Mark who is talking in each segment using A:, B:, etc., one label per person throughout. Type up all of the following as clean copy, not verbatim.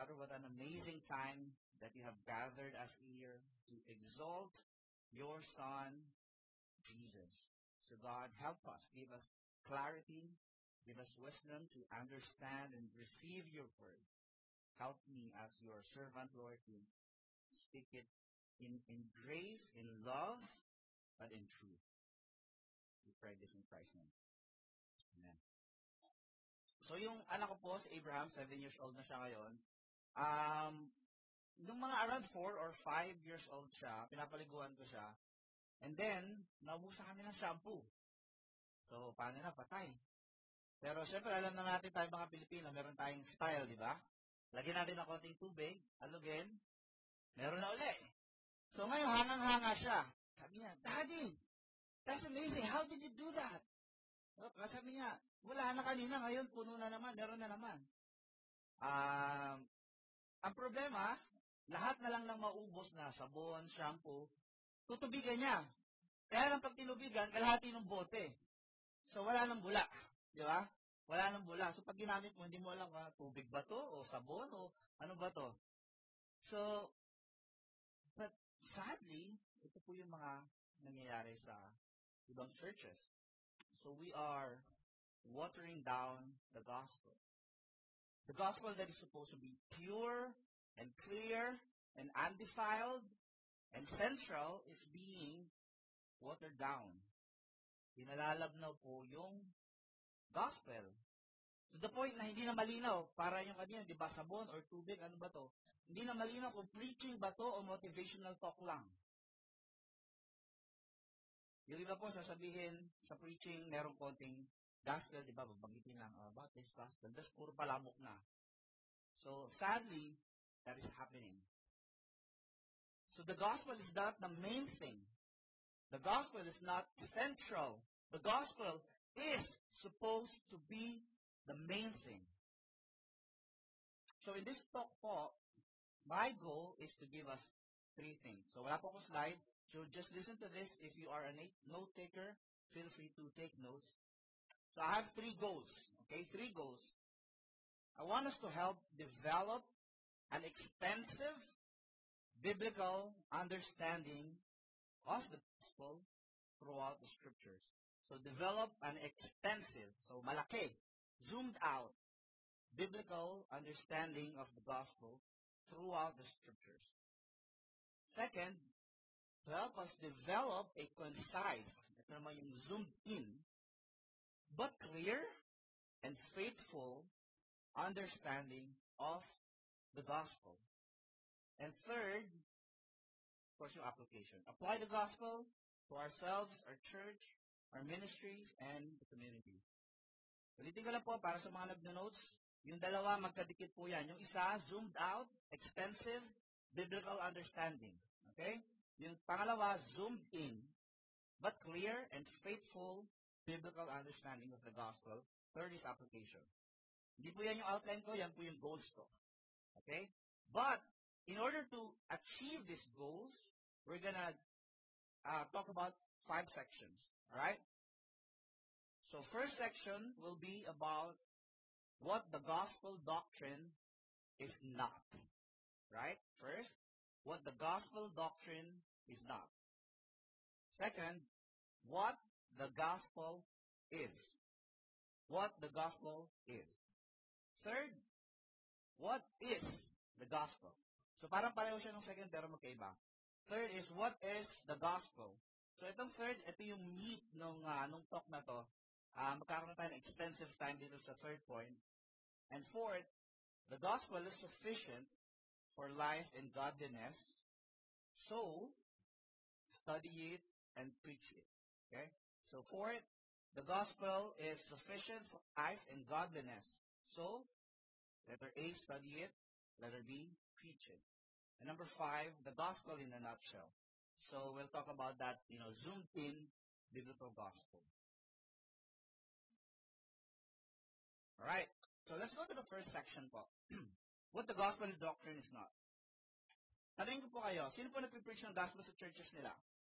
A: Father, what an amazing time that you have gathered us here to exalt your Son, Jesus. So God, help us, give us clarity, give us wisdom to understand and receive your word. Help me as your servant, Lord, to speak it in grace, in love, but in truth. We pray this in Christ's name. Amen. So yung anak ko po, si Abraham, 7 years old na siya ngayon. Nung mga around 4 or 5 years old siya, pinapaliguan ko siya. And then, naubusan kami ng shampoo. So, paano na? Patay. Pero syempre, alam na natin tayo mga Pilipino, meron tayong style, di ba? Lagyan natin ng konting tubig, alugin, meron na uli. So, ngayon, hangang-hanga siya. Sabi niya, Daddy, that's amazing. How did you do that? Sabi niya, wala na kanina, ngayon puno na naman, meron na naman. Ang problema, lahat na lang ng maubos na sabon, shampoo, tutubigan niya. Kaya lang pag tinubigan, kalahati ng bote. So, wala nang bula. Di ba? Wala nang bula. So, pag ginamit mo, hindi mo alam tubig ba to, o sabon, o ano ba to. So, but sadly, ito po yung mga nangyayari sa ibang churches. So, we are watering down the gospel. The gospel that is supposed to be pure and clear and undefiled and central is being watered down. Pinalalabnaw po yung gospel. To the point na hindi na malinaw, para yung kanina, di ba, sabon or tubig, ano ba to? Hindi na malinaw kung preaching ba to o motivational talk lang. Yung iba po, sasabihin sa preaching, merong konting gospel, di ba, babangitin lang, about this gospel. Tapos puro palamok na. So, sadly, that is happening. So, the gospel is not the main thing. The gospel is not central. The gospel is supposed to be the main thing. So, in this talk po, my goal is to give us 3 things. So, wala po akong slide. So, just listen to this. If you are a note taker, feel free to take notes. So, I have 3 goals. Okay, 3 goals. I want us to help develop an extensive biblical understanding of the gospel throughout the scriptures. So, develop an extensive, so malaki, zoomed out, biblical understanding of the gospel throughout the scriptures. Second, to help us develop a concise, ito naman yung zoomed in, but clear and faithful understanding of the gospel. And third, of course, yung application. Apply the gospel to ourselves, our church, our ministries, and the community. Ulitin ko lang po, para sa mga nagno-notes, yung dalawa, magkadikit po yan. Yung isa, zoomed out, extensive, biblical understanding. Okay? Yung pangalawa, zoomed in, but clear and faithful biblical understanding of the gospel. Third is application. Hindi po yan yung outline ko, yan po yung goals ko. Okay? But, in order to achieve these goals, we're gonna talk about 5 sections. Alright? So, first section will be about what the gospel doctrine is not. Right? First, what the gospel doctrine is not. Second, what the gospel is. What the gospel is. Third, what is the gospel? So parang pareho siya ng second pero magkaiba. Third is, what is the gospel? So itong third, ito yung meat nung talk na to. Magkakaroon tayo ng extensive time dito sa third point. And fourth, the gospel is sufficient for life and godliness. So, study it and preach it. Okay? So fourth, the gospel is sufficient for life and godliness. So, letter A, study it. Letter B, preach it. And number 5, the gospel in a nutshell. So we'll talk about that, zoomed in biblical gospel. Alright, so let's go to the first section po. What the gospel doctrine is not. Tanungin ko po kayo, sino po nagpipreach ng gospel sa churches nila?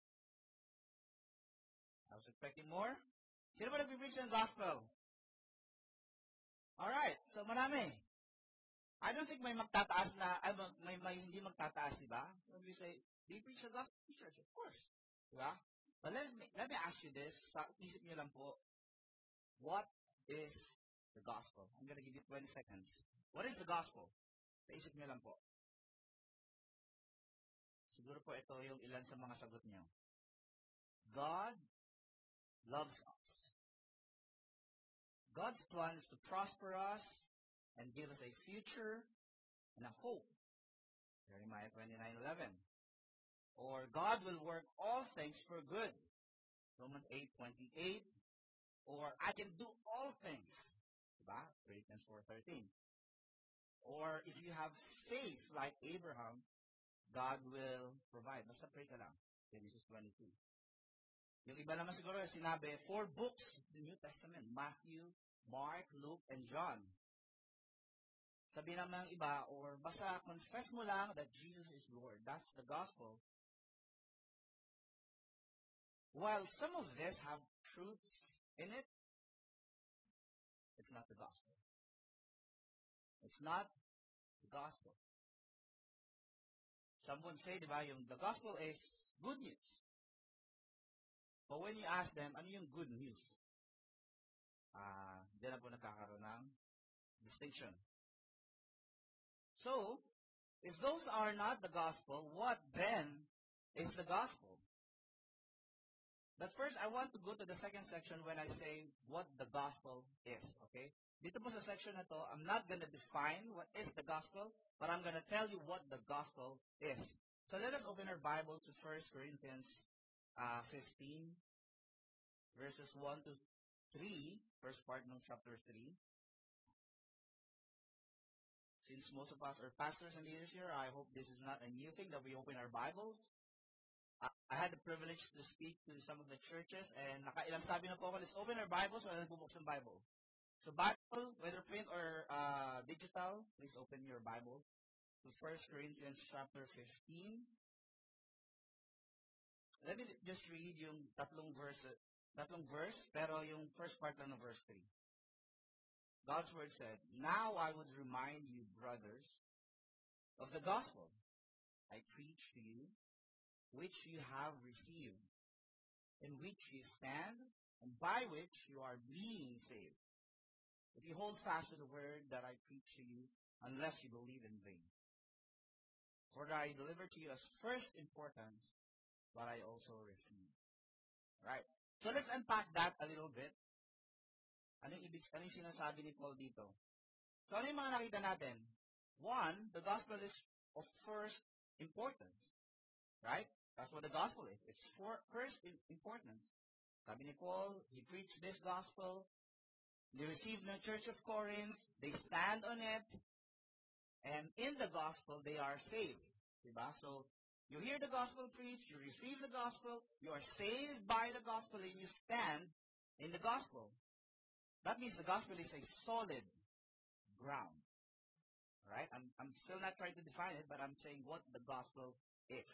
A: I was expecting more. Sino po nagpipreach ng gospel? Alright, so marami. I don't think may magtataas na, may hindi magtataas, di ba? When we say, do you preach the gospel in church? Of course. Di ba? But let me ask you this. Sa isip niyo lang po, what is the gospel? I'm gonna give you 20 seconds. What is the gospel? Sa isip niyo lang po. Siguro po ito yung ilan sa mga sagot niyo. God loves us. God's plan is to prosper us and give us a future and a hope. Jeremiah 29:11. Or God will work all things for good. Romans 8:28. Or I can do all things. Diba? Philippians 4:13. Or if you have faith like Abraham, God will provide. Basta pray ka lang. Genesis 22. Yung iba naman siguro sinabi, 4 books of the New Testament. Matthew, Mark, Luke, and John. Sabi naman ng iba, or basta confess mo lang that Jesus is Lord. That's the gospel. While some of this have truths in it, it's not the gospel. It's not the gospel. Some would say, di ba, the gospel is good news. But when you ask them, ano yung good news? Diyan na po nagkakaroon ng distinction. So, if those are not the gospel, what then is the gospel? But first, I want to go to the second section when I say what the gospel is, okay? Dito po sa section na to, I'm not going to define what is the gospel, but I'm going to tell you what the gospel is. So let us open our Bible to 1 Corinthians 15, verses 1 to 3, first part ng chapter 3. Since most of us are pastors and leaders here, I hope this is not a new thing that we open our Bibles. I had the privilege to speak to some of the churches, and nakailang sabi na po ako, let's open our Bibles, wala nagbubuksan Bible. So Bible, whether print or digital, please open your Bible to 1 Corinthians chapter 15. Let me just read yung tatlong verse, pero yung first part lang ng verse 3. God's word said, "Now I would remind you, brothers, of the gospel I preached to you, which you have received, in which you stand, and by which you are being saved. If you hold fast to the word that I preached to you, unless you believe in vain. For I delivered to you as first importance what I also received." Right? So let's unpack that a little bit. Ano yung sinasabi ni Paul dito? So ano yung mga nakita natin? One, the gospel is of first importance. Right? That's what the gospel is. It's for first importance. Sabi ni Paul, he preached this gospel. They received the church of Corinth. They stand on it. And in the gospel, they are saved. Diba? So, you hear the gospel preached, you receive the gospel, you are saved by the gospel, and you stand in the gospel. That means the gospel is a solid ground. Right? I'm still not trying to define it, but I'm saying what the gospel is.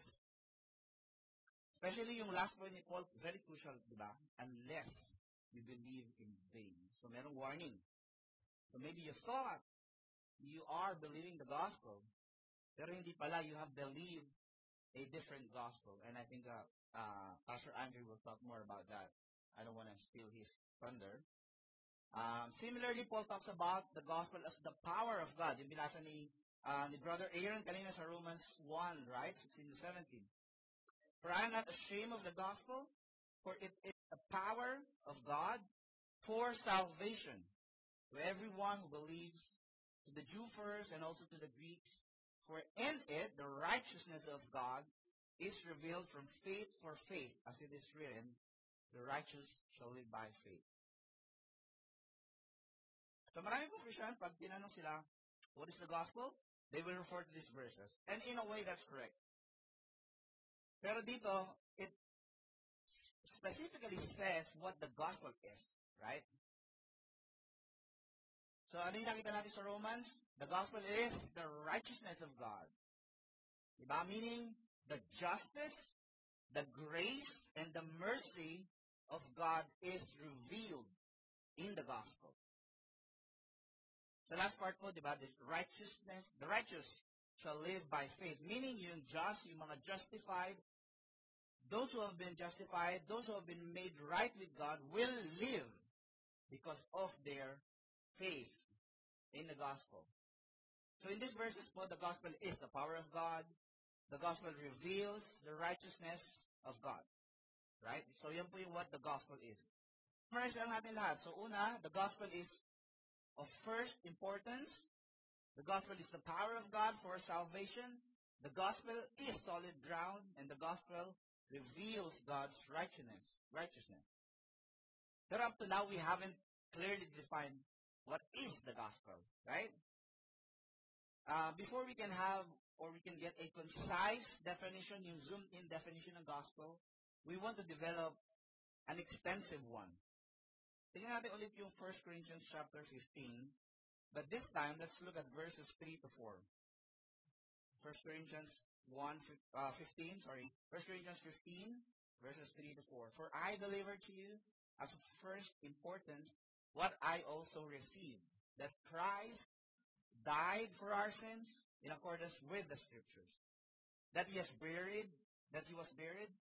A: Especially yung last point ni Paul, very crucial, diba? Unless you believe in vain. So, merong warning. So, maybe you thought you are believing the gospel, pero hindi pala, you have believed a different gospel. And I think Pastor Andrew will talk more about that. I don't want to steal his thunder. Similarly, Paul talks about the gospel as the power of God. Yung binasa ni Brother Aaron kanina sa Romans 1, right? 16 to 17. For I am not ashamed of the gospel, for it is the power of God for salvation to everyone who believes, to the Jew first and also to the Greeks. For in it the righteousness of God is revealed from faith for faith, as it is written, the righteous shall live by faith. So marami po Christian, pag tinanong sila, what is the gospel? They will refer to these verses. And in a way, that's correct. Pero dito, it specifically says what the gospel is, right? So ano yung nakita natin sa Romans? The gospel is the righteousness of God. Diba? Meaning, the justice, the grace, and the mercy of God is revealed in the gospel. Sa last part po, di ba, the righteous shall live by faith. Meaning yung just, yung mga justified, those who have been justified, those who have been made right with God will live because of their faith in the gospel. So in these verses po, the gospel is the power of God. The gospel reveals the righteousness of God. Right? So yan po yung what the gospel is. Summarize lang natin lahat. So una, the gospel is of first importance. The gospel is the power of God for salvation. The gospel is solid ground, and the gospel reveals God's righteousness. But up to now, we haven't clearly defined what is the gospel, right? Before we can have or we can get a concise definition, yung zoomed-in definition of gospel, we want to develop an extensive one. Tingnan natin ulit yung 1 Corinthians chapter 15. But this time, let's look at verses 3 to 4. 1 Corinthians 15, sorry. 1 Corinthians 15, verses 3 to 4. For I delivered to you as of first importance what I also received, that Christ died for our sins in accordance with the Scriptures, that he was buried, that he was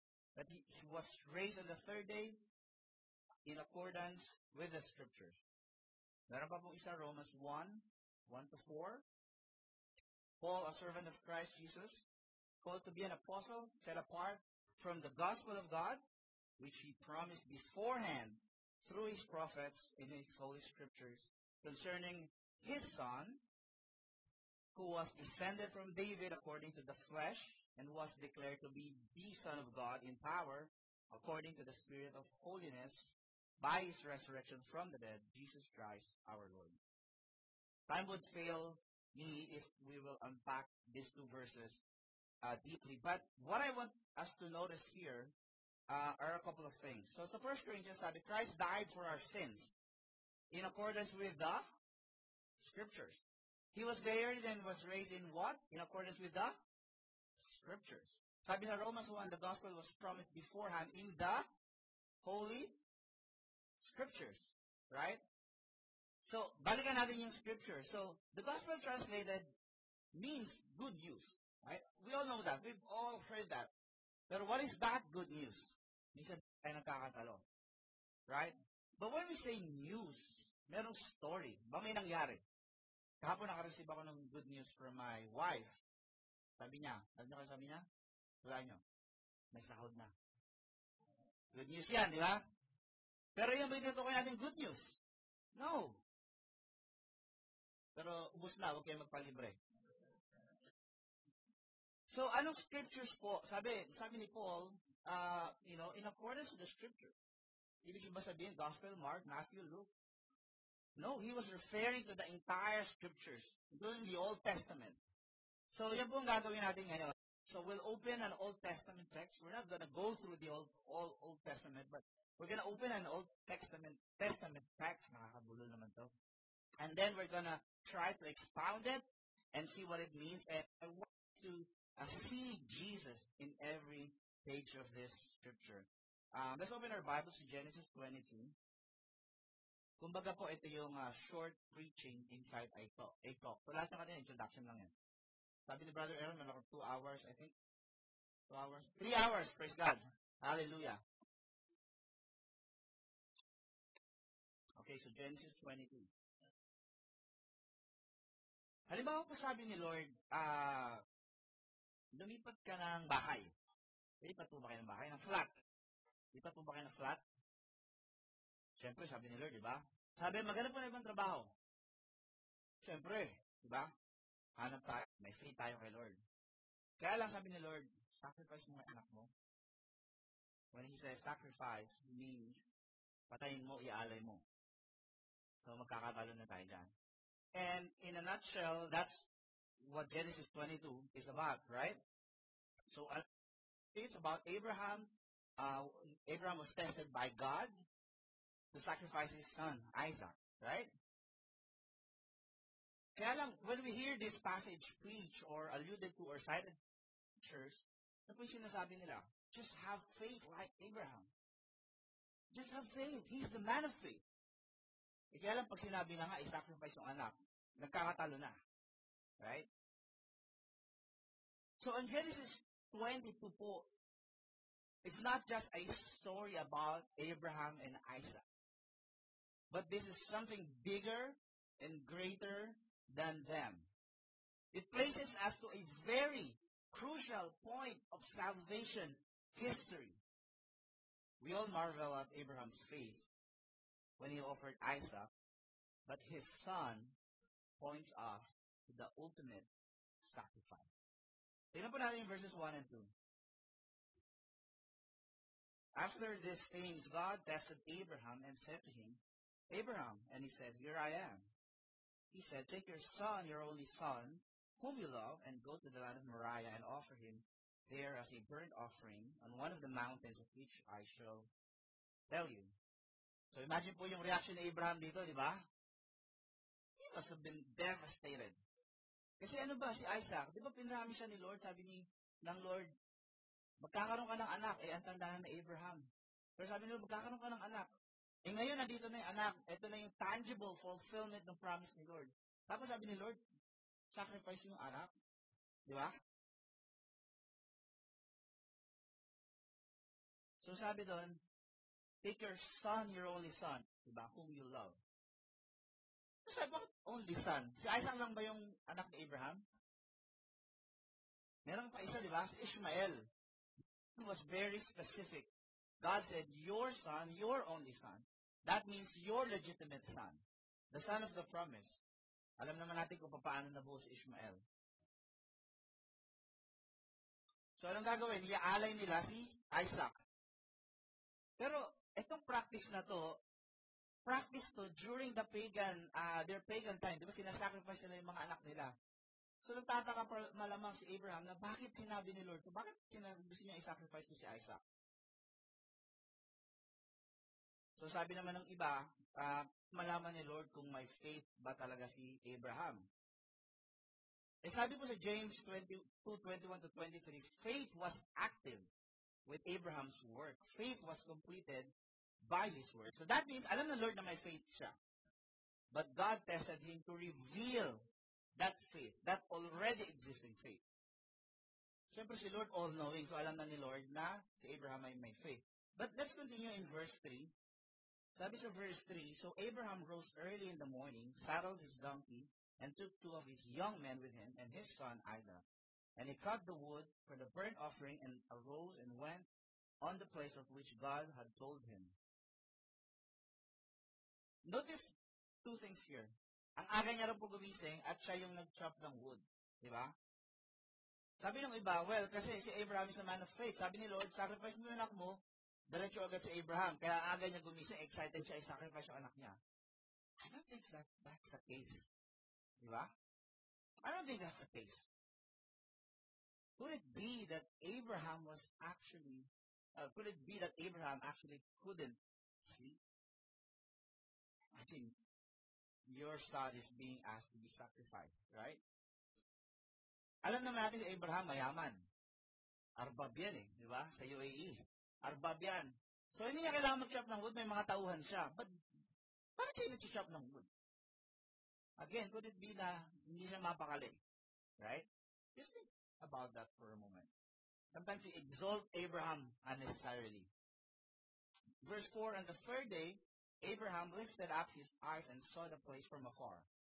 A: raised on the third day in accordance with the Scriptures. Meron pa pong isa, Romans 1, 1 to 4. Paul, a servant of Christ Jesus, called to be an apostle, set apart from the gospel of God, which he promised beforehand through his prophets in his holy scriptures, concerning his Son, who was descended from David according to the flesh, and was declared to be the Son of God in power, according to the Spirit of holiness, by his resurrection from the dead, Jesus Christ our Lord. Time would fail me if we will unpack these two verses deeply. But what I want us to notice here are a couple of things. So sa 1 Corinthians sabi, Christ died for our sins in accordance with the Scriptures. He was buried and was raised in what? In accordance with the Scriptures. Sabi na Romans 1, the gospel was promised beforehand in the Holy Scriptures. Right? So, balikan natin yung Scripture. So, the gospel translated means good news. Right? We all know that. We've all heard that. Pero what is that good news? Minsan tayo nagkakatalo. Right? But when we say news, merong story. Ba may nangyari? Kahapon nakareceive ako ng good news from my wife. Sabi niya, alam niyo kung sabi niya? Wala niyo. May sahod na. Good news yan, di ba? Pero yung ba tinutukoy natin good news? No. Pero ubus na, huwag kayo magpalibre. So, anong scriptures po? Sabi ni Paul, in accordance with the scripture. Ibig ba sabihin, Gospel, Mark, Matthew, Luke? No, he was referring to the entire scriptures, including the Old Testament. So, yan po ang gagawin natin ngayon. So, we'll open an Old Testament text. We're not going to go through the Old Testament, but we're going to open an Old Testament text. Nakakabulo naman to. And then we're going to try to expound it and see what it means. And I want to see Jesus in every page of this scripture. Let's open our Bibles to Genesis 22. Kumbaga po, ito yung short preaching inside a talk. So, lahat ng kanina, introduction lang yan. Sabi ni Brother Aaron, meron 2 hours, I think. 2 hours? 3 hours, praise God. Hallelujah. Okay, so Genesis 22. Halimbawa po sabi ni Lord, lumipat ka ng bahay. Lipat po ba kayo ng bahay? Ng flat. Lipat po ba kayo ng flat? Siyempre, sabi ni Lord, di ba? Sabi, maghanap po na ibang trabaho. Siyempre, di ba? Hanap tayo. May free tayo kay Lord. Kaya lang sabi ni Lord, sacrifice mo ang anak mo. When He says sacrifice, means patayin mo, iaalay mo. So, magkakatalo na tayo dyan. And in a nutshell, that's what Genesis 22 is about, right? So, it's about Abraham. Abraham was tested by God to sacrifice his son, Isaac, right? Kaya lang, when we hear this passage preached or alluded to or cited in scriptures, ano po yung sinasabi nila? Just have faith like Abraham. Just have faith. He's the man of faith. Kaya lang, pag sinabi na nga, i-sacrifice yung anak, nagkakatalo na. Right? So in Genesis 22 po, it's not just a story about Abraham and Isaac, but this is something bigger and greater than them. It places us to a very crucial point of salvation history. We all marvel at Abraham's faith when he offered Isaac, but his son points us to the ultimate sacrifice. Tingnan po natin yung verses 1 and 2. After these things, God tested Abraham and said to him, Abraham, and he said, Here I am. He said, Take your son, your only son, whom you love, and go to the land of Moriah and offer him there as a burnt offering on one of the mountains of which I shall tell you. So imagine po yung reaction ni Abraham dito, di ba? He must have been devastated. Kasi ano ba, si Isaac, di ba pinrami siya ni Lord, sabi ng Lord, magkakaroon ka ng anak, ang tanda na Abraham. Pero sabi ni Lord, magkakaroon ka ng anak. Ngayon, nandito na yung anak. Ito na yung tangible fulfillment ng promise ni Lord. Tapos sabi ni Lord, sacrifice yung anak. Di ba? So sabi doon, take your son, your only son, di ba, whom you love. So sabi, bakit only son? Si Isaac lang ba yung anak ni Abraham? Meron pa isa, di ba? Si Ishmael. He was very specific. God said, your son, your only son. That means your legitimate son. The son of the promise. Alam naman natin kung paano nabuo si Ishmael. So, anong gagawin? Iaalay nila si Isaac. Pero, itong practice na to, practice to during the their pagan time. Di ba sinasacrifice nila yung mga anak nila? So, nagtataka pa malamang si Abraham na bakit sinabi ni Lord, bakit gusto niya i-sacrifice ko si Isaac? So, sabi naman ng iba, malaman ni Lord kung may faith ba talaga si Abraham. Sabi po sa James 22:21-23, faith was active with Abraham's work. Faith was completed by his work. So that means, alam ng Lord na may faith siya. But God tested him to reveal that faith, that already existing faith. Siyempre si Lord all-knowing, so alam na ni Lord na si Abraham ay may faith. But let's continue in verse 3. Sabi sa verse 3, So Abraham rose early in the morning, saddled his donkey, and took 2 of his young men with him, and his son Isaac. And he cut the wood for the burnt offering, and arose and went on the place of which God had told him. Notice 2 things here. Ang aga niya rin po gumising at siya yung nag-chop ng wood. Di ba? Sabi ng iba, well, kasi si Abraham is a man of faith. Sabi ni Lord, sacrifice mo yung anak mo, diretso agad si Abraham. Kaya aga niya gumising, excited siya i-sacrifice yung anak niya. I don't think that's the case. Di ba? I don't think that's the case. Could it be that Abraham actually couldn't sleep? I think your son is being asked to be sacrificed, right? Alam naman natin si Abraham mayaman. Arbab yan di ba? Sa UAE. Arbab yan. So, hindi niya kailangan mag-chop ng wood, may mga tauhan siya. But, bakit siya nag-chop ng wood? Again, could it be na hindi siya mapakali? Right? Just think about that for a moment. Sometimes we exalt Abraham unnecessarily. Verse 4, On the third day, Abraham lifted up his eyes and saw the place from afar.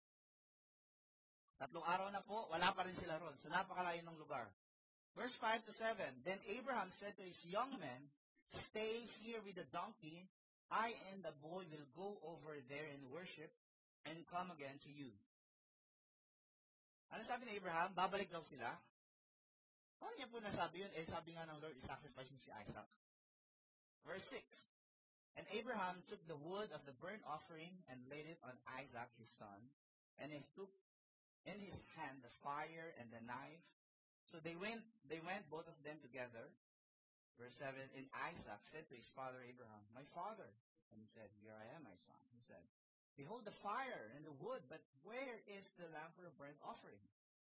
A: 3 araw na po, wala pa rin sila ron. So, napakalayo ng lugar. Verse 5-7, Then Abraham said to his young men, Stay here with the donkey. I and the boy will go over there and worship and come again to you. Ano sabi ni Abraham? Babalik daw sila? Paano niya po nasabi yun? Sabi nga ng Lord, isacrifice mo si Isaac. Verse 6, And Abraham took the wood of the burnt offering and laid it on Isaac his son, and he took in his hand the fire and the knife. So they went both of them together. Verse 7, And Isaac said to his father Abraham, My father. And he said, Here I am, my son. He said, Behold the fire and the wood, but where is the lamb for a burnt offering?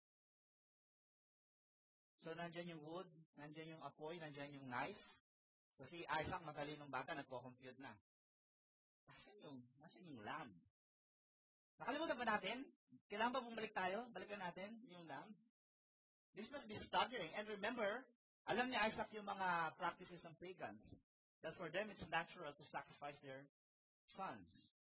A: So nandyan yung wood, nandyan yung apoy, nandyan yung knife. So si Isaac, matalinong bata, nagko-compute na. Nasaan yung lamb? Nakalimutan ba natin? Kailangan ba bumalik tayo? Balikan natin yung lamb. This must be staggering. And remember, alam ni Isaac yung mga practices ng pagans. That for them, it's natural to sacrifice their sons.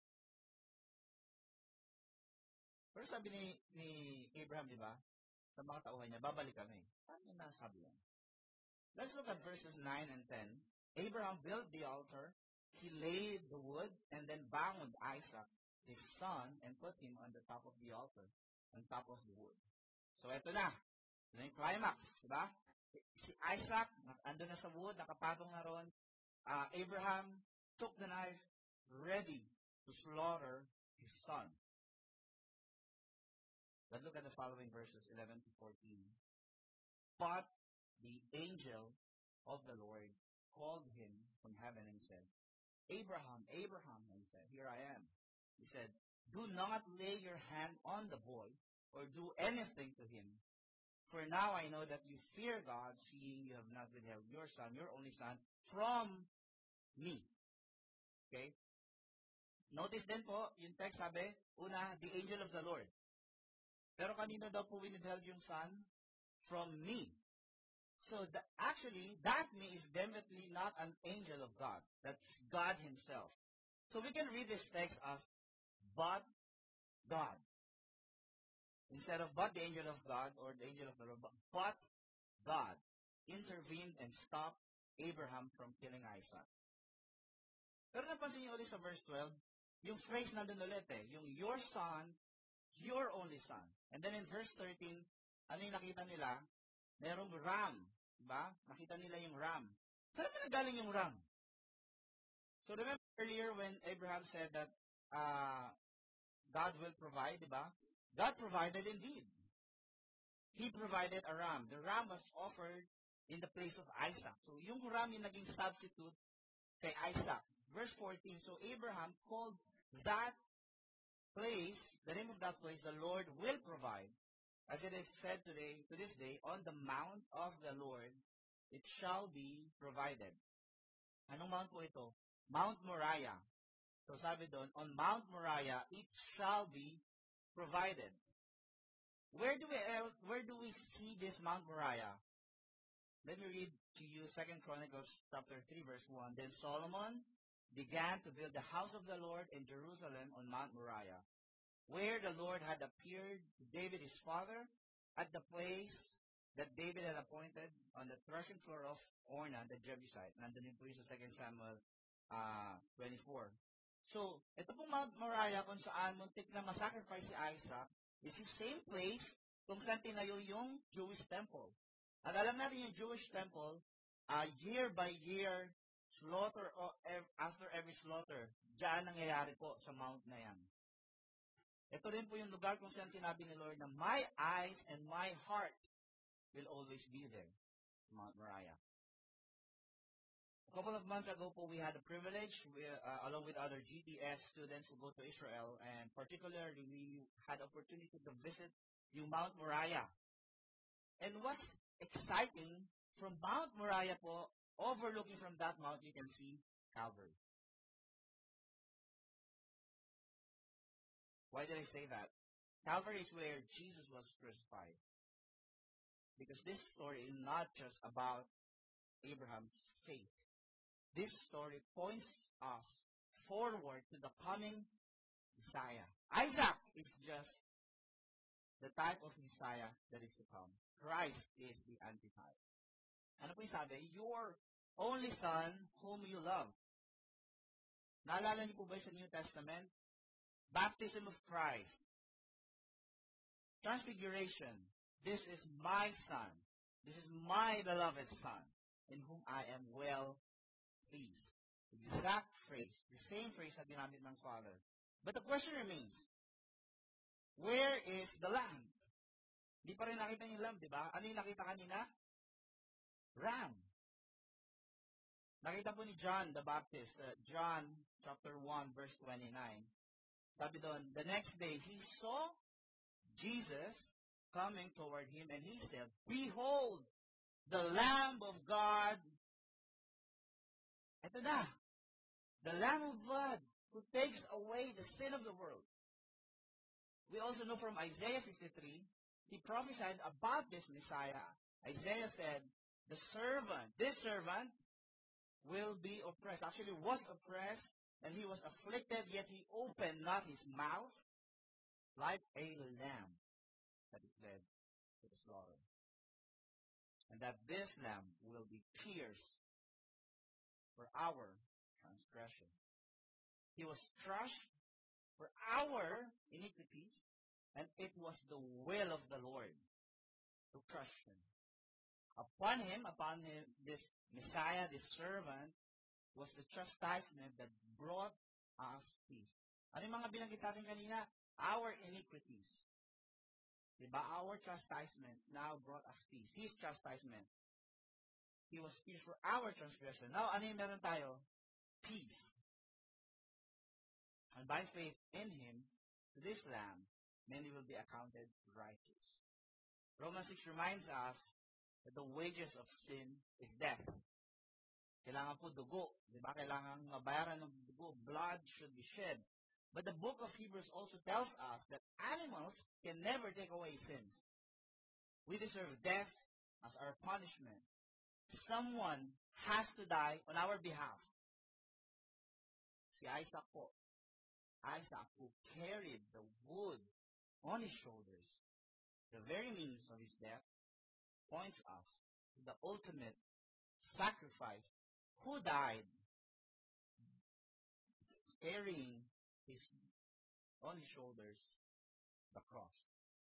A: Pero sabi ni Abraham, di ba? Sa mga tauhan niya, babalik kami. Paano yung nasabi yan? Let's look at verses 9 and 10. Abraham built the altar. He laid the wood and then bound Isaac, his son, and put him on the top of the altar, on top of the wood. So, eto na. Ito na yung climax. Diba? Si Isaac, ando na sa wood, nakapatong na ron. Abraham took the knife, ready to slaughter his son. Let's look at the following verses, 11 to 14. But the angel of the Lord called him from heaven and said, Abraham, Abraham, and he said, Here I am. He said, Do not lay your hand on the boy or do anything to him. For now I know that you fear God, seeing you have not withheld your son, your only son, from me. Okay? Notice din po, yung text sabi, una, the angel of the Lord. Pero kanino daw po withheld yung son? From me. So actually, that me is definitely not an angel of God. That's God himself. So we can read this text as, but God. Instead of but the angel of God or the angel of the Lord, but God intervened and stopped Abraham from killing Isaac. Pero napansin niyo ulit sa verse 12, yung phrase nandun ulit eh, yung your son, your only son. And then in verse 13, ano yung nakita nila? Merong ram. Diba? Nakita nila yung ram. Saan ba nagaling yung ram? So remember earlier when Abraham said that God will provide, diba? God provided indeed. He provided a ram. The ram was offered in the place of Isaac. So yung ram yung naging substitute kay Isaac. Verse 14, so Abraham called that place, the name of that place, the Lord will provide. As it is said today, to this day, on the mount of the Lord, it shall be provided. Anong mount po ito? Mount Moriah. So sabi doon, on Mount Moriah, it shall be provided. Where do we see this Mount Moriah? Let me read to you 2 Chronicles chapter 3 verse 1. Then Solomon began to build the house of the Lord in Jerusalem on Mount Moriah, where the Lord had appeared to David his father, at the place that David had appointed on the threshing floor of Ornan the Jebusite. Nandun po yung sa 2 Samuel 24. So, ito pong Mount Moriah kung saan muntik na masacrifice si Isaac is the same place kung saan tinayo yung Jewish temple. At alam natin yung Jewish temple, year by year, slaughter or after every slaughter, diyan nangyayari po sa mount na yan. Ito rin po yung lugar kung saan sinabi ni Lord na my eyes and my heart will always be there, Mount Moriah. A couple of months ago po, we had the privilege, along with other GTS students who go to Israel, and particularly we had opportunity to visit yung Mount Moriah. And what's exciting, from Mount Moriah po, overlooking from that mount, you can see Calvary. Why did I say that? Calvary is where Jesus was crucified. Because this story is not just about Abraham's faith. This story points us forward to the coming Messiah. Isaac is just the type of Messiah that is to come. Christ is the antitype. Ano po yung sabi? Your only son whom you love. Naalala niyo po ba sa New Testament? Baptism of Christ. Transfiguration. This is my son. This is my beloved son in whom I am well pleased. Exact phrase. The same phrase na ginamit ng Father. But the question remains, where is the lamb? Hindi pa rin nakita yung lamb, di ba? Ano yung nakita kanina? Ram. Nakita po ni John the Baptist, John chapter 1 verse 29. Sabi doon, the next day he saw Jesus coming toward him and he said, Behold, the Lamb of God. Ito na. The Lamb of God who takes away the sin of the world. We also know from Isaiah 53, he prophesied about this Messiah. Isaiah said, this servant will be oppressed. Actually, was oppressed, and he was afflicted, yet he opened not his mouth, like a lamb that is led to the slaughter. And that this lamb will be pierced for our transgression. He was crushed for our iniquities, and it was the will of the Lord to crush him. Upon him, this Messiah, this servant, was the chastisement that brought us peace. Ano yung mga binanggit natin kanina? Our iniquities. Diba? Our chastisement now brought us peace. His chastisement. He was pierced for our transgression. Now, ano yung meron tayo? Peace. And by faith in him, to this Lamb, many will be accounted righteous. Romans 6 reminds us that the wages of sin is death. Kailangan po dugo. Diba? Kailangan mabayaran ng dugo. Blood should be shed. But the book of Hebrews also tells us that animals can never take away sins. We deserve death as our punishment. Someone has to die on our behalf. Si Isaac po. Isaac who carried the wood on his shoulders. The very means of his death points us to the ultimate sacrifice who died carrying on his shoulders the cross.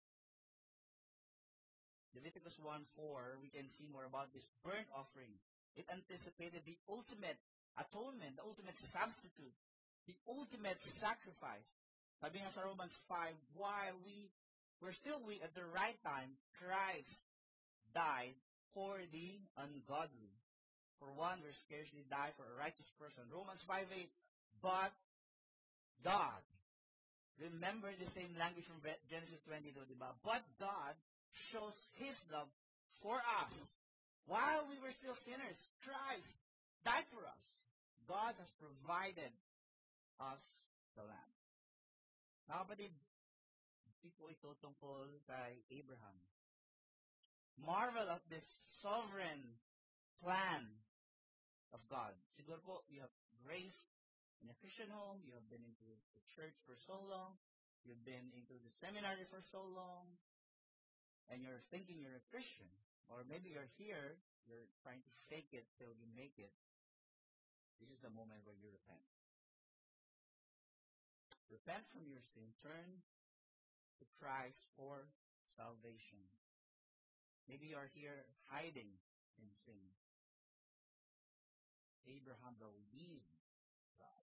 A: Leviticus 1:4, we can see more about this burnt offering. It anticipated the ultimate atonement, the ultimate substitute, the ultimate sacrifice. Sabi nga sa Romans 5, while we were still weak at the right time, Christ died for the ungodly. For one will scarcely die for a righteous person. Romans 5:8, but God. Remember the same language from Genesis 22, diba? But God shows His love for us. While we were still sinners, Christ died for us. God has provided us the Lamb. Mga kapatid, ito ito tungkol kay Abraham. Marvel at this sovereign plan of God. Siguro po, you have raised in a Christian home, you have been into the church for so long, you've been into the seminary for so long, and you're thinking you're a Christian. Or maybe you're here, you're trying to fake it till you make it. This is the moment where you repent. Repent from your sin. Turn to Christ for salvation. Maybe you are here hiding in sin. Abraham believed God.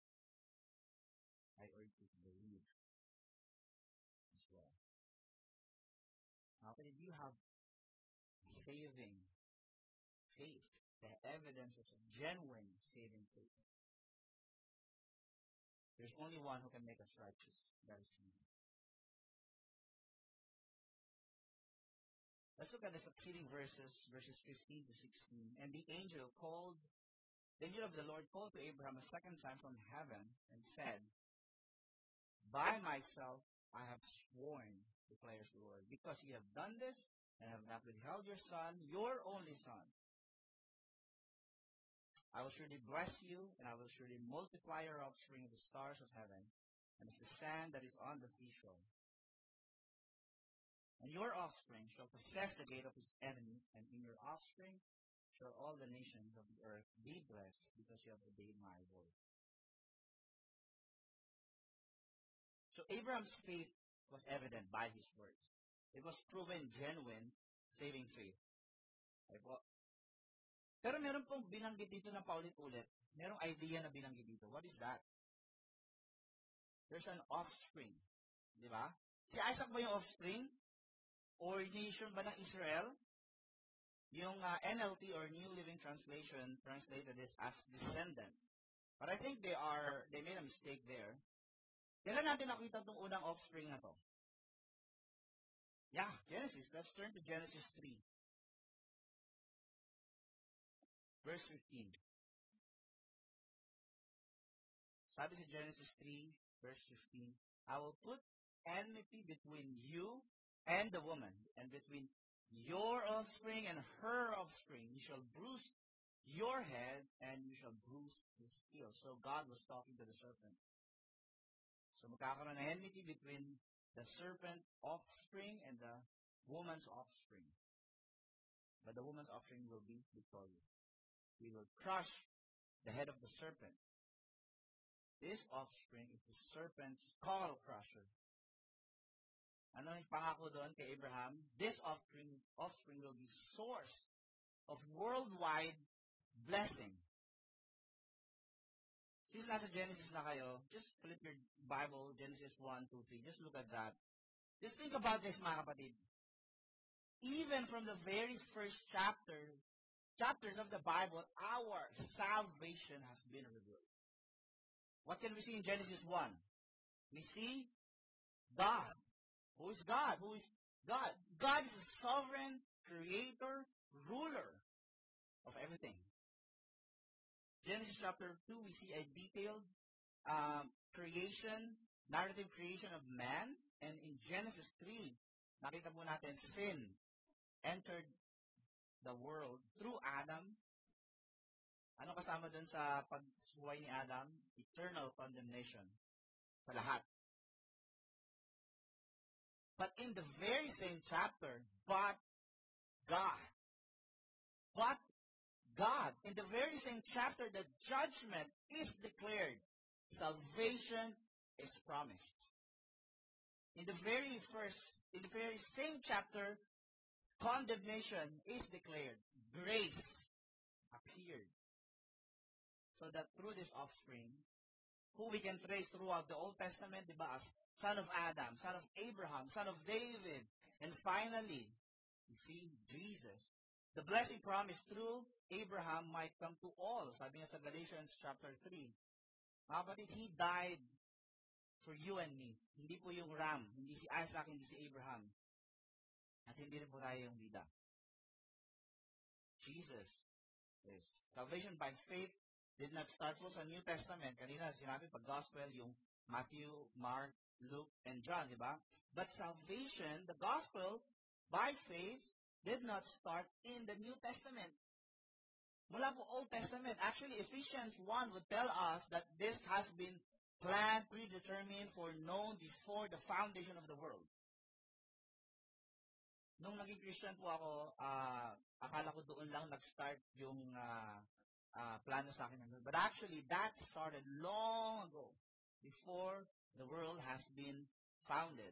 A: I urge you to believe as well. Now, if you have saving faith, the evidence of genuine saving faith, there's only one who can make us righteous. That is Jesus. Let's look at the succeeding verses 15 to 16. And the angel of the Lord called to Abraham a second time from heaven and said, by myself I have sworn, declares the Lord, because you have done this and have not withheld your son, your only son. I will surely bless you, and I will surely multiply your offspring as the stars of heaven, and as the sand that is on the seashore. And your offspring shall possess the gate of his enemies, and in your offspring shall all the nations of the earth be blessed, because you have obeyed my word. So Abraham's faith was evident by his words. It was proven genuine saving faith. Okay po? Pero meron pong binanggit dito na paulit-ulit. Merong idea na binanggit dito. What is that? There's an offspring. Di ba? Si Isaac ba yung offspring? Or nation ba ng Israel? Yung NLT or New Living Translation translated this as descendant. But I think they made a mistake there. Kailan natin nakita itong unang offspring na to? Yeah, Genesis. Let's turn to Genesis 3. Verse 15. Sabi sa Genesis 3, verse 15, I will put enmity between you and the woman, and between your offspring and her offspring. You shall bruise your head, and you shall bruise his heel. So God was talking to the serpent. So magkakaroon ng enmity between the serpent offspring and the woman's offspring. But the woman's offspring will be victorious. We will crush the head of the serpent. This offspring is the serpent's skull crusher. Ano yung pangako doon kay Abraham? This offspring will be source of worldwide blessing. Since nasa Genesis na kayo, just flip your Bible, Genesis 1, 2, 3. Just look at that. Just think about this, mga kapatid. Even from the very first chapters of the Bible, our salvation has been revealed. What can we see in Genesis 1? We see God. Who is God? Who is God? God is the sovereign creator, ruler of everything. Genesis chapter 2, we see a detailed narrative creation of man. And in Genesis 3, nakita po natin, sin entered the world through Adam. Ano kasama dun sa pagsuway ni Adam? Eternal condemnation sa lahat. But in the very same chapter, but God, in the very same chapter, the judgment is declared. Salvation is promised. In the very same chapter, condemnation is declared. Grace appeared. So that through this offspring, who we can trace throughout the Old Testament, diba, as son of Adam, son of Abraham, son of David, and finally, you see, Jesus. The blessing promised through Abraham might come to all. Sabi nga sa Galatians chapter 3. Mga kapatid, He died for you and me. Hindi po yung ram. Hindi si Isaac, hindi si Abraham. At hindi rin po tayo yung bida. Jesus is. Salvation by faith did not start po sa New Testament. Kanina sinabi pag gospel, yung Matthew, Mark, Luke, and John, di ba? But salvation, the gospel, by faith, did not start in the New Testament. Mula po Old Testament. Actually, Ephesians 1 would tell us that this has been planned, predetermined, foreknown before the foundation of the world. Nung naging Christian po ako, akala ko doon lang nag-start yung plano sa akin. But actually, that started long ago, before the world has been founded.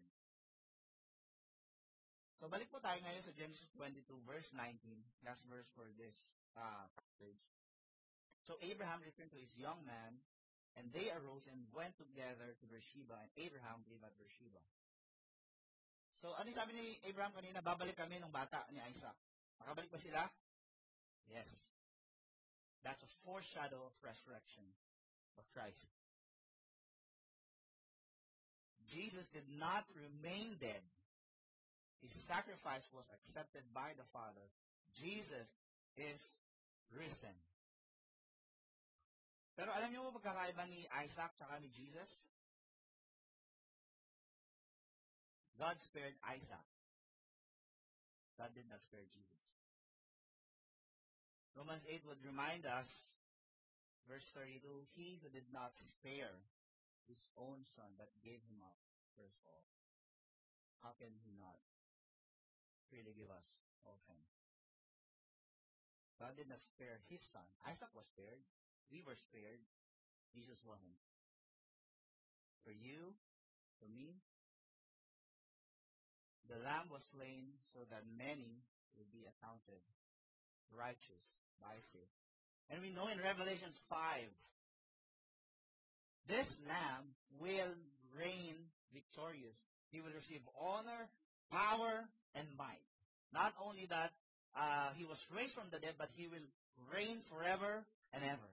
A: So, balik po tayo ngayon sa Genesis 22, verse 19. Last verse for this passage. So, Abraham returned to his young man, and they arose and went together to Beersheba, and Abraham lived at Beersheba. So, ano sabi ni Abraham kanina? Babalik kami ng bata ni Isaac. Makabalik ba sila? Yes. That's a foreshadow of resurrection of Christ. Jesus did not remain dead. His sacrifice was accepted by the Father. Jesus is risen. Pero alam niyo mo pagkakaiba ni Isaac at ni Jesus? God spared Isaac. God did not spare Jesus. Romans 8 would remind us, verse 32, He who did not spare His own Son, but gave Him up first of all, how can He not freely give us all things? God did not spare His Son. Isaac was spared. We were spared. Jesus wasn't. For you, for me, the Lamb was slain so that many will be accounted righteous by faith. And we know in Revelation 5, this Lamb will reign victorious. He will receive honor, power, and might. Not only that, He was raised from the dead, but He will reign forever and ever.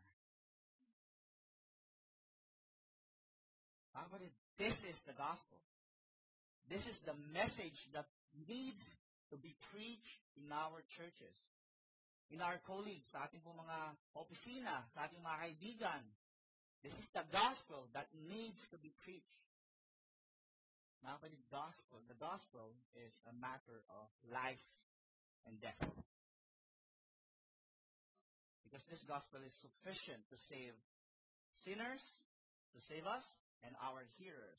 A: This is the gospel. This is the message that needs to be preached in our churches, in our colleagues, sa ating po mga opisina, sa ating mga kaibigan. This is the gospel that needs to be preached. Mga kapatid, the gospel is a matter of life and death. Because this gospel is sufficient to save sinners, to save us, and our hearers.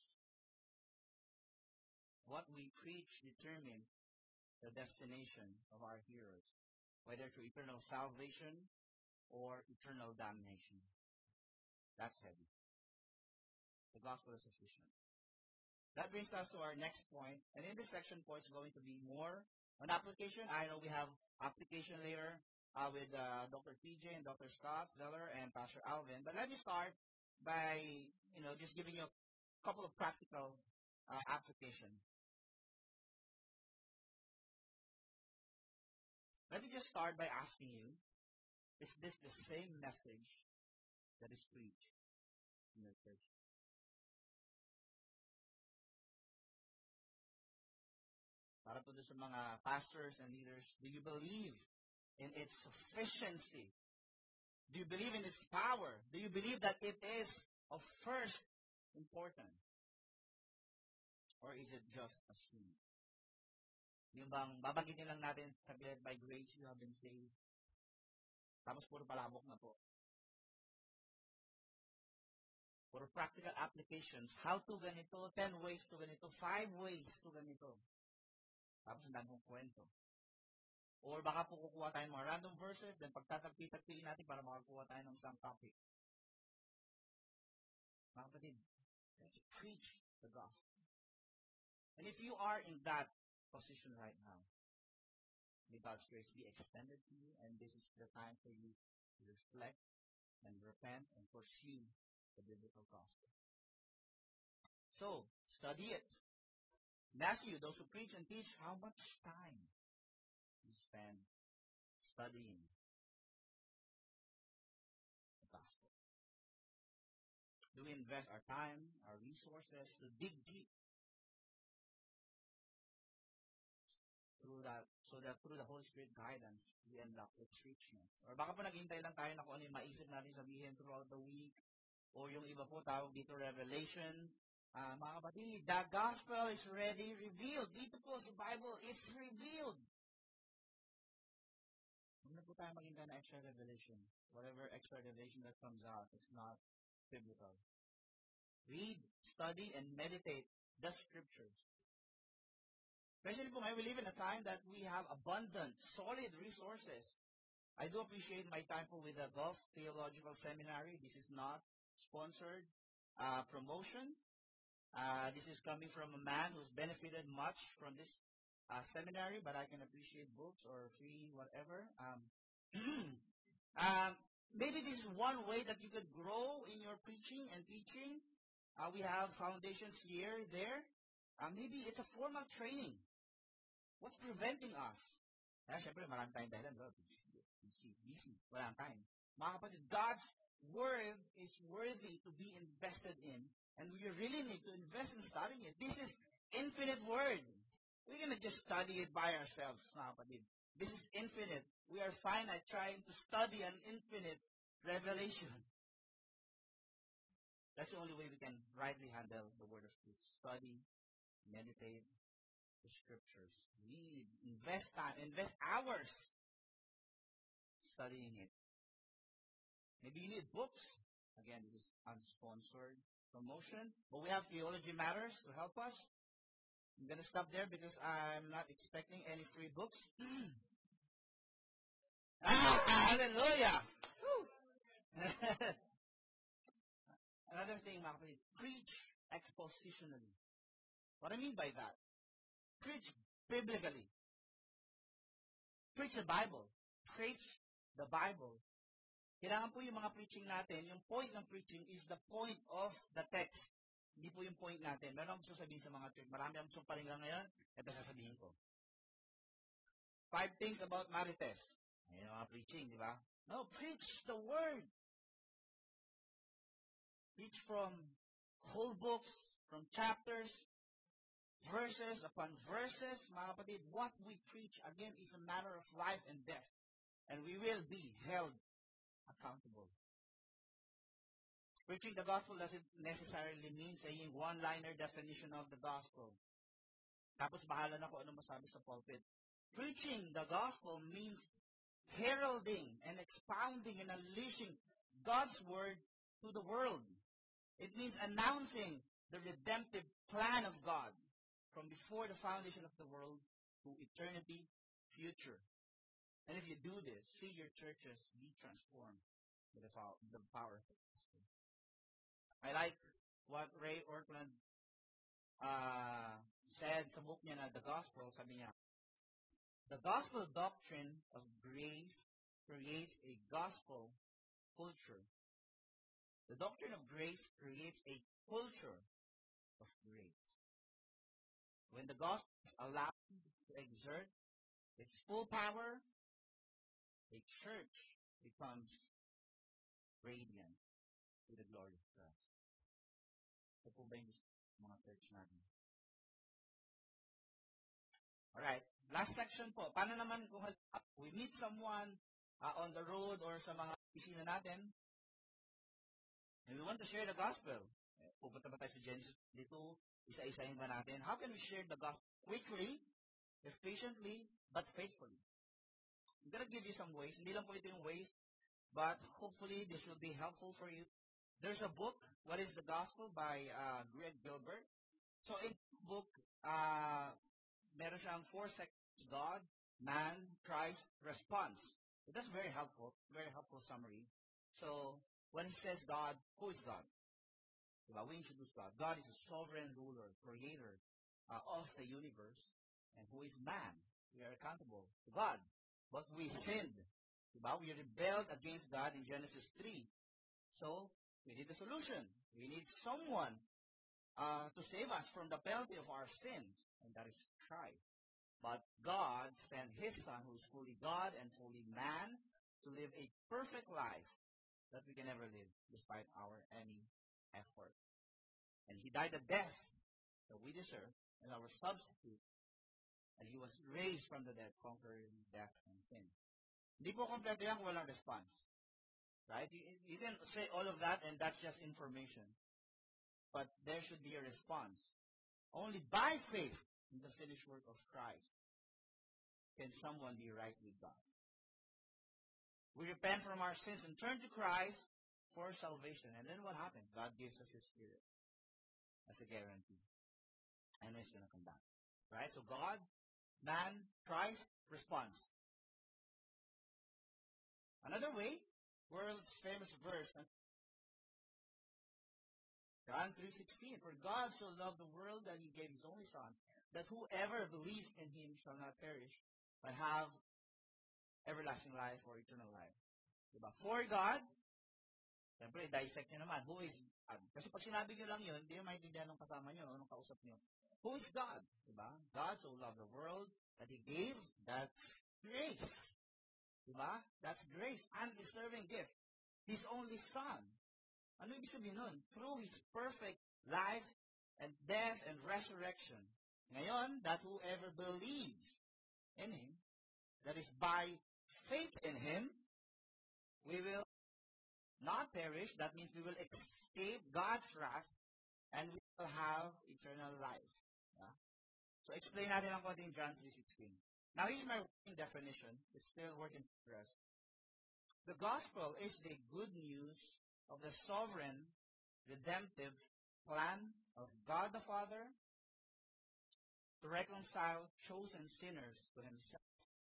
A: What we preach determines the destination of our hearers, whether to eternal salvation or eternal damnation. That's heavy. The gospel is sufficient. That brings us to our next point. And in this section point, it's going to be more on application. I know we have application later with Dr. TJ and Dr. Scott Zeller and Pastor Alvin. But let me start by, just giving you a couple of practical application. Let me just start by asking you, is this the same message that is preached in your church? Para po sa mga pastors and leaders, do you believe in its sufficiency? Do you believe in its power? Do you believe that it is of first importance? Or is it just assumed? Yung bang babanggitin lang natin, sabi, by grace you have been saved. Tapos puro palabok na po. Puro practical applications. How to ganito, 10 ways to ganito, 5 ways to ganito. Tapos ang daming kwento. Or baka po kukuha tayo ng mga random verses, then pagtatagpi-tagpiin natin para makakuha tayo ng isang topic. Mga kapatid, let's preach the gospel. And if you are in that position right now, may God's grace be extended to you, and this is the time for you to reflect and repent and pursue the biblical gospel. So, study it. And ask you, those who preach and teach, how much time you spend studying the gospel? Do we invest our time, our resources to dig deep so that through the Holy Spirit guidance, we unlock its richness? Or baka po naghihintay lang tayo na kung ano yung maisip natin sabihin throughout the week, o yung iba po tawag dito revelation. Mga kapatid, the gospel is already revealed. Dito po sa Bible, it's revealed. Huwag na po tayo maghintay na extra revelation. Whatever extra revelation that comes out, it's not biblical. Read, study, and meditate the scriptures. Especially po ngayon, we live in a time that we have abundant, solid resources. I do appreciate my time po with the Gulf Theological Seminary. This is not sponsored promotion. This is coming from a man who's benefited much from this seminary, but I can appreciate books or free whatever. Maybe this is one way that you could grow in your preaching and teaching. We have foundations here, there. Maybe it's a formal training. What's preventing us? Siyempre, maraming tayong dahilan. Busy. Walang time. Mga kapatid, God's Word is worthy to be invested in, and we really need to invest in studying it. This is infinite Word. We're going to just study it by ourselves, mga kapatid. This is infinite. We are finite trying to study an infinite revelation. That's the only way we can rightly handle the Word of truth. Study, meditate the Scriptures. Read, invest time, invest hours studying it. Maybe you need books. Again, this is unsponsored promotion. But we have Theology Matters to help us. I'm going to stop there because I'm not expecting any free books. Hallelujah! Another thing, mga kapatid, preach expositionally. What I mean by that, preach biblically. Preach the Bible. Preach the Bible. Kailangan po yung mga preaching natin, yung point ng preaching is the point of the text. Hindi po yung point natin. Meron akong sasabihin sa mga church. Marami akong gusto paringgan ngayon. Ito sasabihin ko. 5 things about Marites. Ayun yung mga preaching, di ba? No, preach the word. Preach from whole books, from chapters, verses upon verses. Mga kapatid, what we preach, again, is a matter of life and death. And we will be held accountable. Preaching the gospel doesn't necessarily mean saying one-liner definition of the gospel. Tapos bahala na kung ano masabi sa pulpit. Preaching the gospel means heralding and expounding and unleashing God's word to the world. It means announcing the redemptive plan of God from before the foundation of the world to eternity future. And if you do this, see your churches be transformed with the power of the gospel. I like what Ray Ortland said sa book niya na The Gospel. Sabi niya, the gospel doctrine of grace creates a gospel culture. The doctrine of grace creates a culture of grace. When the gospel is allowed to exert its full power, a church becomes radiant to the glory of Christ. Ito po ba yung mga church natin? Alright, last section po. Paano naman kung we meet someone on the road or sa mga opisina natin and we want to share the gospel? Pupunta ba tayo sa Genesis dito? Isa-isahin ba natin? How can we share the gospel quickly, efficiently, but faithfully? I'm gonna give you some ways. Hindi lang po ito yung ways, but hopefully this will be helpful for you. There's a book, What is the Gospel, by Greg Gilbert. So in the book, meron siyang 4 sections: God, man, Christ, response. So that's very helpful summary. So when he says God, who is God? Diba? We introduce God. God is a sovereign ruler, creator of the universe. And who is man? We are accountable to God. But we sinned. Diba? We rebelled against God in Genesis 3. So we need a solution. We need someone to save us from the penalty of our sins. And that is Christ. But God sent His Son, who is fully God and fully man, to live a perfect life that we can never live despite our any effort. And He died a death that we deserve as our substitute. And He was raised from the dead, conquering death and sin. Hindi po kompleto yan kung walang response. Right? You can say all of that and that's just information. But there should be a response. Only by faith in the finished work of Christ can someone be right with God. We repent from our sins and turn to Christ for salvation. And then what happens? God gives us His Spirit as a guarantee. And He's going to come back. Right? So God, man, Christ, response. Another way, world's famous verse, John 3:16, for God so loved the world that He gave His only Son, that whoever believes in Him shall not perish, but have everlasting life or eternal life. Diba? For God, siyempre, dissect nyo naman, who is God? Kasi pag sinabi nyo lang yun, hindi nyo maintindihan ng kasama nyo, nung kausap nyo. Who is God? Diba? God so loved the world that He gave, that's grace. Diba? That's grace, undeserving gift. His only Son. Ano ibig sabihin nun? Through His perfect life and death and resurrection. Ngayon, that whoever believes in Him, that is by faith in Him, we will not perish. That means we will escape God's wrath and we will have eternal life. Yeah? So explain natin ang konting John 3:16. Now here's my working definition. It's still work in progress. The gospel is the good news of the sovereign, redemptive plan of God the Father to reconcile chosen sinners to Himself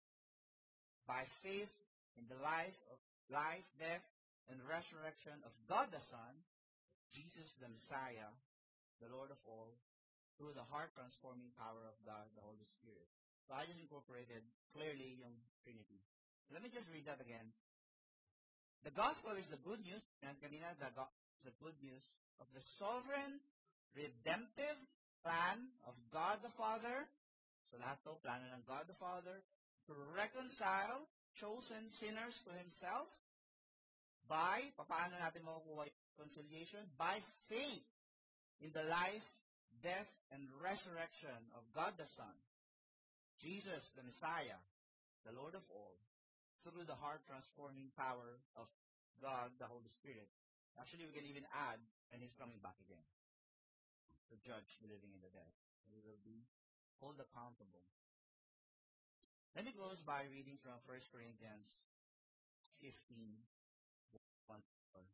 A: by faith in the life, death, and resurrection of God the Son, Jesus the Messiah, the Lord of all, through the heart-transforming power of God, the Holy Spirit. So I just incorporated clearly yung Trinity. Let me just read that again. The gospel is the good news, and kanina, the gospel is the good news of the sovereign, redemptive plan of God the Father. So lahat to, plano ng God the Father to reconcile chosen sinners to Himself by, paano natin makukuha yung reconciliation? By faith in the life, death, and resurrection of God the Son, Jesus the Messiah, the Lord of all, through the heart-transforming power of God the Holy Spirit. Actually, we can even add, and He's coming back again to judge the living and the dead. We will be held accountable. Let me close by reading from 1 Corinthians 15, 1 to 4.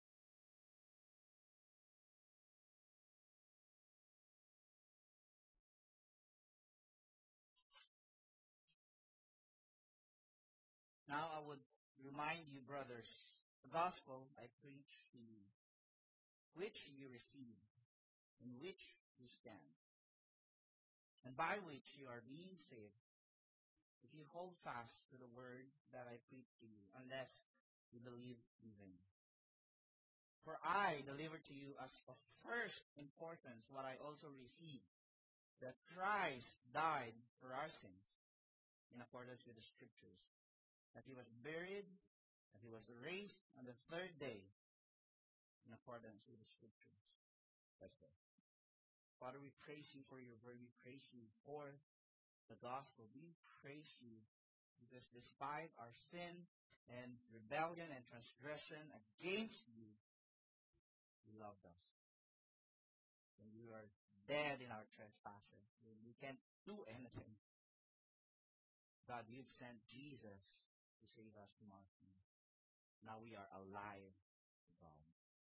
A: Now I would remind you, brothers, the gospel I preach to you, which you received, in which you stand, and by which you are being saved, if you hold fast to the word that I preach to you, unless you believe in vain. For I delivered to you as of first importance what I also received, that Christ died for our sins, in accordance with the Scriptures, that He was buried, that He was raised on the third day, in accordance with the Scriptures. Let's go. Father, we praise you for your word. We praise you for the gospel. We praise you because despite our sin and rebellion and transgression against you, you loved us. When we were dead in our trespasses, when we can't do anything, God, you've sent Jesus to save us from our sin. Now we are alive to God.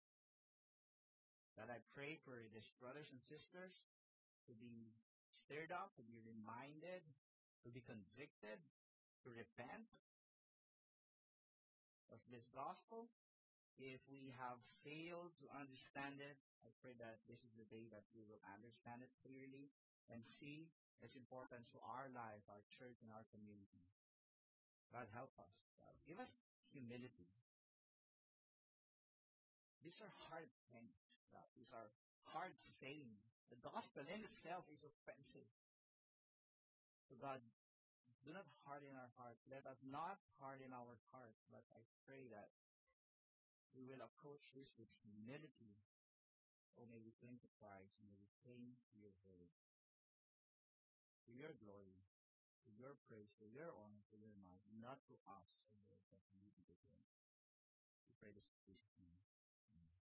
A: God, I pray for these brothers and sisters to be stirred up, to be reminded, to be convicted, to repent of this gospel. If we have failed to understand it, I pray that this is the day that we will understand it clearly and see its importance to our life, our church, and our community. God, help us. God, give us humility. These are hard things. God. These are hard sayings. The gospel in itself is offensive. So God, do not harden our heart. Let us not harden our heart, but I pray that we will approach this with humility. Oh, may we cling to Christ and may we cling to your word. For your glory, for your praise, for your honor, for your might, not to us, O Lord, but to you be the glory. We pray this in Jesus' name. Amen.